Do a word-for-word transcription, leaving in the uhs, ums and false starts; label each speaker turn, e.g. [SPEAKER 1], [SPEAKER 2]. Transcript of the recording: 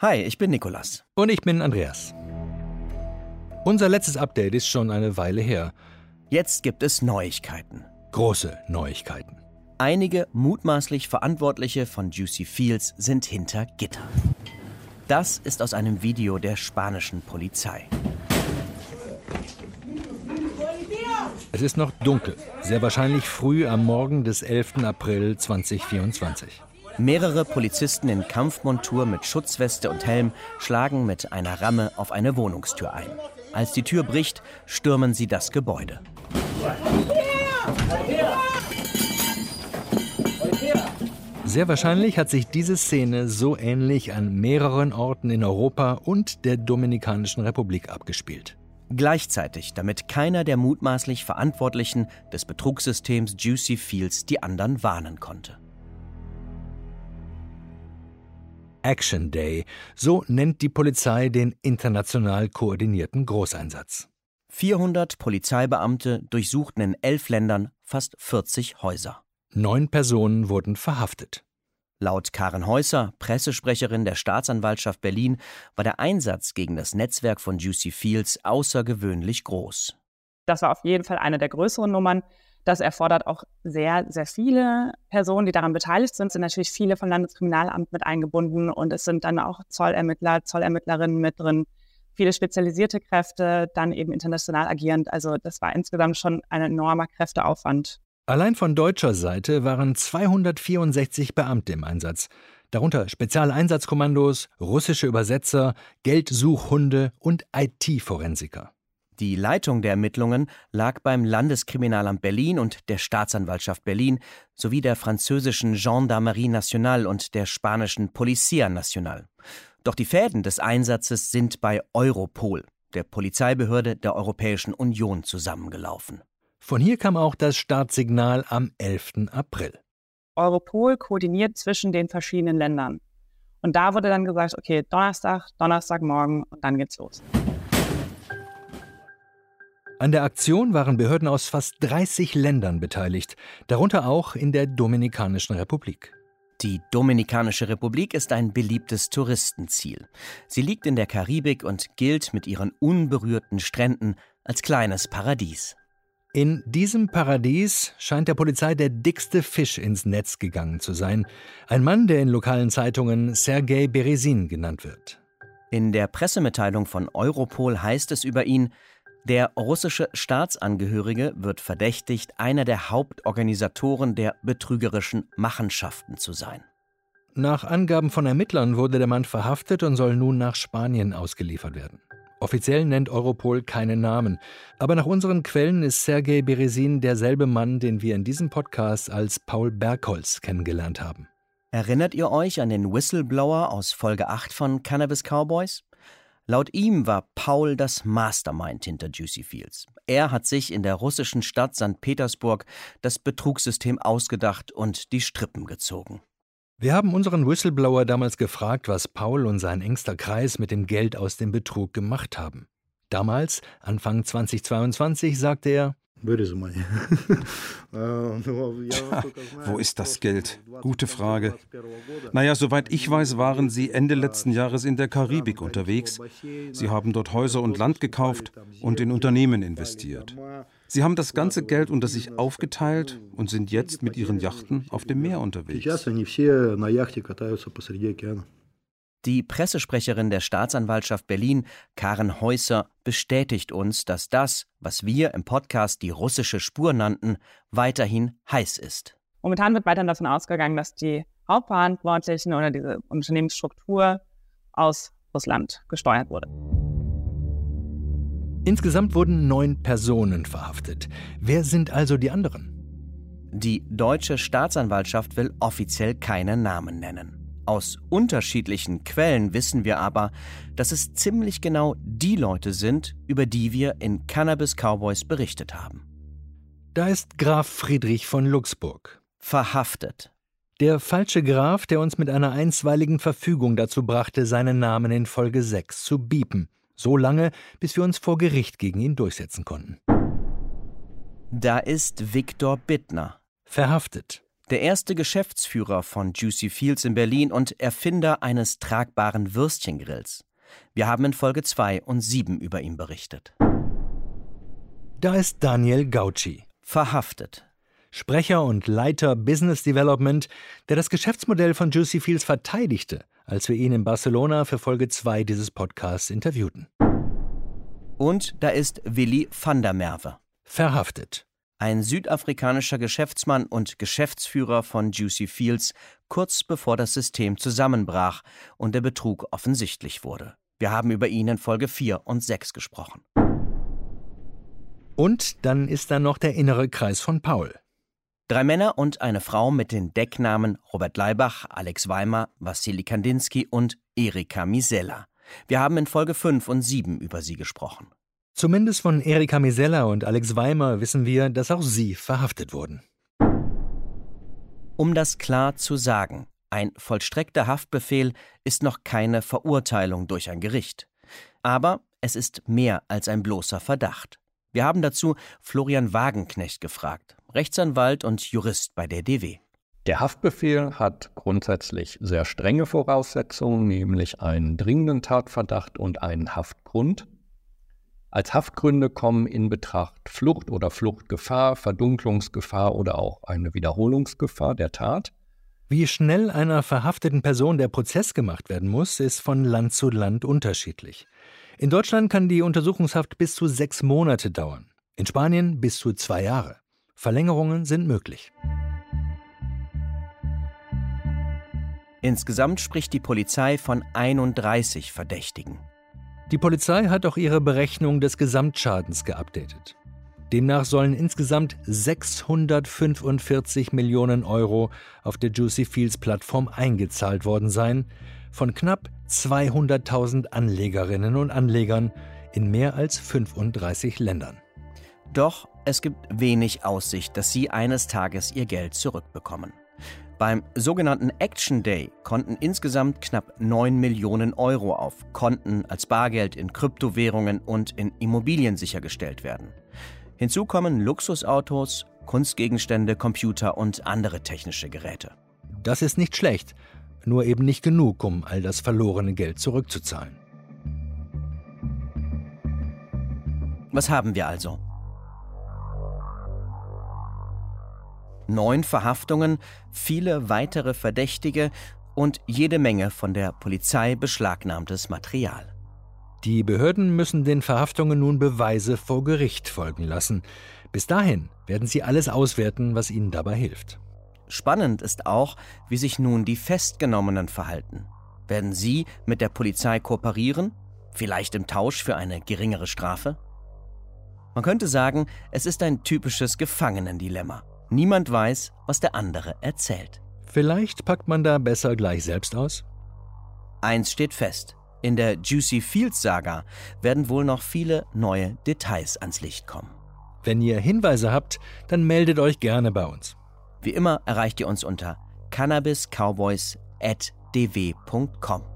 [SPEAKER 1] Hi, ich bin Nikolas.
[SPEAKER 2] Und ich bin Andreas. Unser letztes Update ist schon eine Weile her.
[SPEAKER 1] Jetzt gibt es Neuigkeiten.
[SPEAKER 2] Große Neuigkeiten.
[SPEAKER 1] Einige mutmaßlich Verantwortliche von Juicy Fields sind hinter Gitter. Das ist aus einem Video der spanischen Polizei.
[SPEAKER 2] Es ist noch dunkel, sehr wahrscheinlich früh am Morgen des elften April zweitausendvierundzwanzig.
[SPEAKER 1] Mehrere Polizisten in Kampfmontur mit Schutzweste und Helm schlagen mit einer Ramme auf eine Wohnungstür ein. Als die Tür bricht, stürmen sie das Gebäude.
[SPEAKER 2] Sehr wahrscheinlich hat sich diese Szene so ähnlich an mehreren Orten in Europa und der Dominikanischen Republik abgespielt.
[SPEAKER 1] Gleichzeitig, damit keiner der mutmaßlich Verantwortlichen des Betrugssystems Juicy Fields die anderen warnen konnte.
[SPEAKER 2] Action Day, so nennt die Polizei den international koordinierten Großeinsatz.
[SPEAKER 1] vierhundert Polizeibeamte durchsuchten in elf Ländern fast vierzig Häuser.
[SPEAKER 2] Neun Personen wurden verhaftet.
[SPEAKER 1] Laut Karen Häuser, Pressesprecherin der Staatsanwaltschaft Berlin, war der Einsatz gegen das Netzwerk von Juicy Fields außergewöhnlich groß.
[SPEAKER 3] Das war auf jeden Fall eine der größeren Nummern. Das erfordert auch sehr, sehr viele Personen, die daran beteiligt sind. Es sind natürlich viele vom Landeskriminalamt mit eingebunden und es sind dann auch Zollermittler, Zollermittlerinnen mit drin, viele spezialisierte Kräfte, dann eben international agierend. Also das war insgesamt schon ein enormer Kräfteaufwand.
[SPEAKER 2] Allein von deutscher Seite waren zweihundertvierundsechzig Beamte im Einsatz, darunter Spezialeinsatzkommandos, russische Übersetzer, Geldsuchhunde und I T-Forensiker.
[SPEAKER 1] Die Leitung der Ermittlungen lag beim Landeskriminalamt Berlin und der Staatsanwaltschaft Berlin sowie der französischen Gendarmerie Nationale und der spanischen Policía Nacional. Doch die Fäden des Einsatzes sind bei Europol, der Polizeibehörde der Europäischen Union, zusammengelaufen.
[SPEAKER 2] Von hier kam auch das Startsignal am elften April.
[SPEAKER 3] Europol koordiniert zwischen den verschiedenen Ländern. Und da wurde dann gesagt, okay, Donnerstag, Donnerstagmorgen und dann geht's los.
[SPEAKER 2] An der Aktion waren Behörden aus fast dreißig Ländern beteiligt, darunter auch in der Dominikanischen Republik.
[SPEAKER 1] Die Dominikanische Republik ist ein beliebtes Touristenziel. Sie liegt in der Karibik und gilt mit ihren unberührten Stränden als kleines Paradies.
[SPEAKER 2] In diesem Paradies scheint der Polizei der dickste Fisch ins Netz gegangen zu sein. Ein Mann, der in lokalen Zeitungen Sergei Beresin genannt wird.
[SPEAKER 1] In der Pressemitteilung von Europol heißt es über ihn: Der russische Staatsangehörige wird verdächtigt, einer der Hauptorganisatoren der betrügerischen Machenschaften zu sein.
[SPEAKER 2] Nach Angaben von Ermittlern wurde der Mann verhaftet und soll nun nach Spanien ausgeliefert werden. Offiziell nennt Europol keine Namen, aber nach unseren Quellen ist Sergei Beresin derselbe Mann, den wir in diesem Podcast als Paul Bergholz kennengelernt haben.
[SPEAKER 1] Erinnert ihr euch an den Whistleblower aus Folge acht von Cannabis Cowboys? Laut ihm war Paul das Mastermind hinter Juicy Fields. Er hat sich in der russischen Stadt Sankt Petersburg das Betrugssystem ausgedacht und die Strippen gezogen.
[SPEAKER 2] Wir haben unseren Whistleblower damals gefragt, was Paul und sein engster Kreis mit dem Geld aus dem Betrug gemacht haben. Damals, Anfang zweitausendzweiundzwanzig, sagte er:
[SPEAKER 4] Wo ist das Geld? Gute Frage. Naja, soweit ich weiß, waren sie Ende letzten Jahres in der Karibik unterwegs. Sie haben dort Häuser und Land gekauft und in Unternehmen investiert. Sie haben das ganze Geld unter sich aufgeteilt und sind jetzt mit ihren Yachten auf dem Meer unterwegs.
[SPEAKER 1] Die Pressesprecherin der Staatsanwaltschaft Berlin, Karen Häuser, bestätigt uns, dass das, was wir im Podcast die russische Spur nannten, weiterhin heiß ist.
[SPEAKER 3] Momentan wird weiterhin davon ausgegangen, dass die Hauptverantwortlichen oder diese Unternehmensstruktur aus Russland gesteuert wurde.
[SPEAKER 2] Insgesamt wurden neun Personen verhaftet. Wer sind also die anderen?
[SPEAKER 1] Die deutsche Staatsanwaltschaft will offiziell keine Namen nennen. Aus unterschiedlichen Quellen wissen wir aber, dass es ziemlich genau die Leute sind, über die wir in Cannabis Cowboys berichtet haben.
[SPEAKER 2] Da ist Graf Friedrich von Luxburg.
[SPEAKER 1] Verhaftet.
[SPEAKER 2] Der falsche Graf, der uns mit einer einstweiligen Verfügung dazu brachte, seinen Namen in Folge sechs zu biepen. So lange, bis wir uns vor Gericht gegen ihn durchsetzen konnten.
[SPEAKER 1] Da ist Viktor Bittner.
[SPEAKER 2] Verhaftet.
[SPEAKER 1] Der erste Geschäftsführer von Juicy Fields in Berlin und Erfinder eines tragbaren Würstchengrills. Wir haben in Folge zwei und sieben über ihn berichtet.
[SPEAKER 2] Da ist Daniel Gauci.
[SPEAKER 1] Verhaftet.
[SPEAKER 2] Sprecher und Leiter Business Development, der das Geschäftsmodell von Juicy Fields verteidigte, als wir ihn in Barcelona für Folge zwei dieses Podcasts interviewten.
[SPEAKER 1] Und da ist Willy van der Merwe.
[SPEAKER 2] Verhaftet.
[SPEAKER 1] Ein südafrikanischer Geschäftsmann und Geschäftsführer von Juicy Fields, kurz bevor das System zusammenbrach und der Betrug offensichtlich wurde. Wir haben über ihn in Folge vier und sechs gesprochen.
[SPEAKER 2] Und dann ist da noch der innere Kreis von Paul.
[SPEAKER 1] Drei Männer und eine Frau mit den Decknamen Robert Laibach, Alex Weimar, Wassili Kandinsky und Erika Misella. Wir haben in Folge fünf und sieben über sie gesprochen.
[SPEAKER 2] Zumindest von Erika Misella und Alex Weimar wissen wir, dass auch sie verhaftet wurden.
[SPEAKER 1] Um das klar zu sagen, ein vollstreckter Haftbefehl ist noch keine Verurteilung durch ein Gericht. Aber es ist mehr als ein bloßer Verdacht. Wir haben dazu Florian Wagenknecht gefragt, Rechtsanwalt und Jurist bei der D W.
[SPEAKER 5] Der Haftbefehl hat grundsätzlich sehr strenge Voraussetzungen, nämlich einen dringenden Tatverdacht und einen Haftgrund. Als Haftgründe kommen in Betracht Flucht oder Fluchtgefahr, Verdunklungsgefahr oder auch eine Wiederholungsgefahr der Tat.
[SPEAKER 2] Wie schnell einer verhafteten Person der Prozess gemacht werden muss, ist von Land zu Land unterschiedlich. In Deutschland kann die Untersuchungshaft bis zu sechs Monate dauern, in Spanien bis zu zwei Jahre. Verlängerungen sind möglich.
[SPEAKER 1] Insgesamt spricht die Polizei von einunddreißig Verdächtigen.
[SPEAKER 2] Die Polizei hat auch ihre Berechnung des Gesamtschadens geupdatet. Demnach sollen insgesamt sechshundertfünfundvierzig Millionen Euro auf der Juicy Fields Plattform eingezahlt worden sein, von knapp zweihunderttausend Anlegerinnen und Anlegern in mehr als fünfunddreißig Ländern.
[SPEAKER 1] Doch es gibt wenig Aussicht, dass sie eines Tages ihr Geld zurückbekommen. Beim sogenannten Action Day konnten insgesamt knapp neun Millionen Euro auf Konten als Bargeld in Kryptowährungen und in Immobilien sichergestellt werden. Hinzu kommen Luxusautos, Kunstgegenstände, Computer und andere technische Geräte.
[SPEAKER 2] Das ist nicht schlecht, nur eben nicht genug, um all das verlorene Geld zurückzuzahlen.
[SPEAKER 1] Was haben wir also? Neun Verhaftungen, viele weitere Verdächtige und jede Menge von der Polizei beschlagnahmtes Material.
[SPEAKER 2] Die Behörden müssen den Verhaftungen nun Beweise vor Gericht folgen lassen. Bis dahin werden sie alles auswerten, was ihnen dabei hilft.
[SPEAKER 1] Spannend ist auch, wie sich nun die Festgenommenen verhalten. Werden sie mit der Polizei kooperieren? Vielleicht im Tausch für eine geringere Strafe? Man könnte sagen, es ist ein typisches Gefangenendilemma. Niemand weiß, was der andere erzählt.
[SPEAKER 2] Vielleicht packt man da besser gleich selbst aus?
[SPEAKER 1] Eins steht fest: In der Juicy Fields Saga werden wohl noch viele neue Details ans Licht kommen.
[SPEAKER 2] Wenn ihr Hinweise habt, dann meldet euch gerne bei uns.
[SPEAKER 1] Wie immer erreicht ihr uns unter cannabiscowboys at d w punkt com.